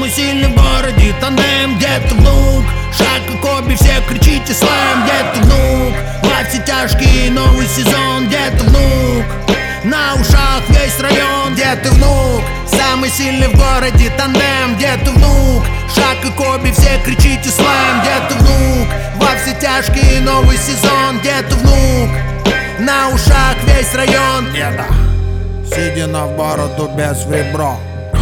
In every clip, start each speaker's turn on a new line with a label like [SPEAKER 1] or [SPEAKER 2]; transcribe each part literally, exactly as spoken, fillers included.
[SPEAKER 1] Самый сильный в городе тандем, где ты внук? Шаг как Коби, все кричите слэм, где ты внук? Во все тяжкие, новый сезон, где ты внук? На ушах весь район, где ты внук? Самый сильный в городе тандем, где ты внук? Шаг как Коби, все кричите слэм, где ты внук? Во все тяжкие, новый сезон, где ты внук? На ушах весь район.
[SPEAKER 2] Деда, седина в бороду без в ребро.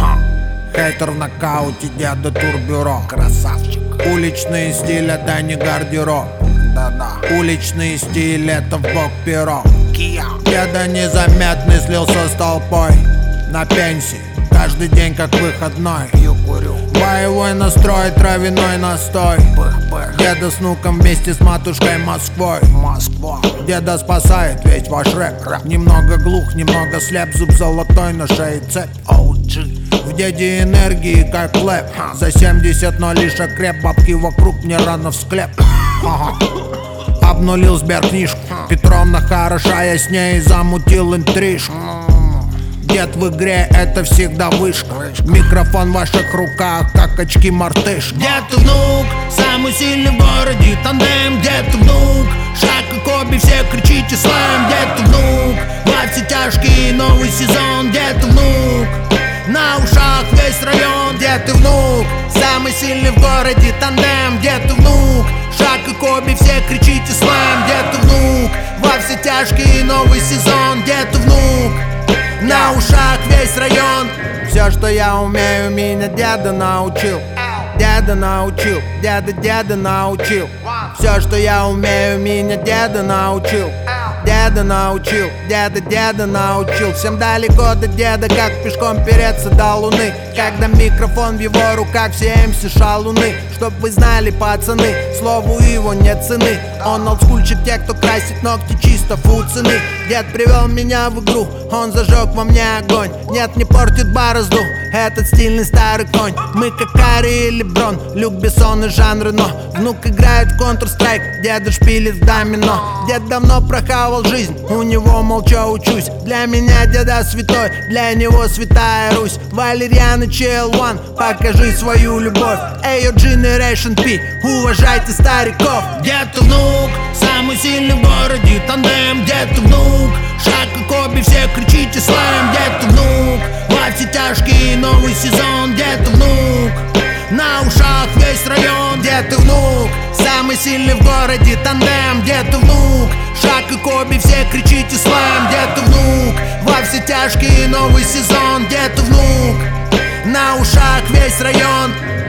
[SPEAKER 2] Хейтер в нокауте, деда турбюро.
[SPEAKER 1] Красавчик.
[SPEAKER 2] Уличный стиль, это не гардероб.
[SPEAKER 1] Да-да.
[SPEAKER 2] Уличный стиль, это в бок перо.
[SPEAKER 1] Кия.
[SPEAKER 2] Деда незаметный слился с толпой. На пенсии, каждый день как выходной.
[SPEAKER 1] Юкурю.
[SPEAKER 2] Боевой настрой, травяной настой.
[SPEAKER 1] Пых-пых.
[SPEAKER 2] Деда с внуком вместе с матушкой Москвой.
[SPEAKER 1] Москва.
[SPEAKER 2] Деда спасает весь ваш рэп. Немного глух, немного слеп, зуб золотой на шее цепь.
[SPEAKER 1] Оу джи.
[SPEAKER 2] В деде энергии как лэп. За семьдесят ноль лишь окреп. Бабки вокруг, мне рано в склеп. Ага. Обнулил сберкнижку. Петровна хороша, я с ней замутил интрижку. Дед в игре, это всегда вышка. Микрофон в ваших руках, как очки мартыш.
[SPEAKER 1] Где ты внук? Самый сильный в городе тандем, где ты внук? Шаг как Коби, все кричите слэм, где ты внук? Во все тяжкие, новый сезон, где ты внук? На ушах весь район, где ты внук? Самый сильный в городе тандем, где ты внук? Шаг как Коби, все кричите слэм, где ты внук? Во все тяжкие, новый сезон, где ты внук? На ушах весь район.
[SPEAKER 2] Все, что я умею, меня деда научил. Деда научил, деда, деда научил. Все, что я умею, меня деда научил. Деда научил, деда, деда научил. Всем далеко до деда, как пешком переться до луны. Когда микрофон в его руках, все эм си шалуны. Чтоб вы знали, пацаны, слову его нет цены. Он олдскульчик, те, кто красит ногти чисто фуцины. Дед привел меня в игру, он зажег во мне огонь. Нет, не портит борозду этот стильный старый конь. Мы как Карри или Брон, Люк Бессон и Жан Рено. Внук играет в Counter-Strike, деда шпилит в домино. Дед давно прохавал жизнь, у него молча учусь. Для меня деда святой, для него святая Русь. Валерьяныч и эл один, покажи свою любовь. Эй, Generation P, уважайте стариков.
[SPEAKER 1] Где ты внук? Самый сильный в городе тандем, где ты внук? Шаг как Коби, все кричите слэм, где ты внук? Во все тяжкие, новый сезон, где ты внук? На ушах весь район, где ты внук? Самый сильный в городе тандем, где ты внук? Шаг как Коби, все кричите слэм, где ты внук? Во все тяжкие, новый сезон, где ты внук? На ушах весь район.